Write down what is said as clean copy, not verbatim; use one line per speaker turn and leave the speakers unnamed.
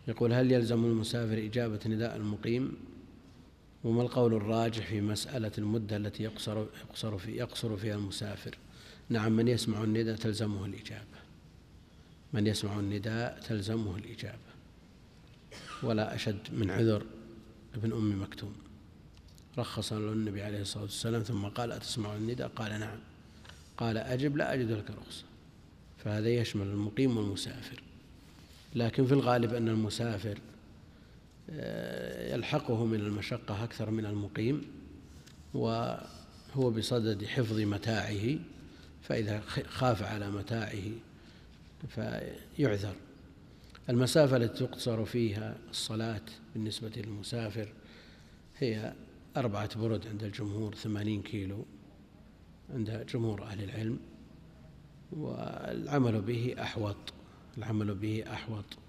يقول: هل يلزم المسافر إجابة نداء المقيم؟ وما القول الراجح في مسألة المدة التي يقصر فيها المسافر؟ نعم، من يسمع النداء تلزمه الإجابة، من يسمع النداء تلزمه الإجابة، ولا أشد من عذر ابن أم مكتوم. رخص له النبي عليه الصلاة والسلام ثم قال: أتسمع النداء؟ قال: نعم. قال: أجب، لا أجد لك رخصة. فهذا يشمل المقيم والمسافر. لكن في الغالب أن المسافر يلحقه من المشقة أكثر من المقيم، وهو بصدد حفظ متاعه، فإذا خاف على متاعه فيعذر. المسافة التي تقصر فيها الصلاة بالنسبة للمسافر هي 4 برد عند الجمهور، 80 كيلو عند جمهور أهل العلم، والعمل به أحوط.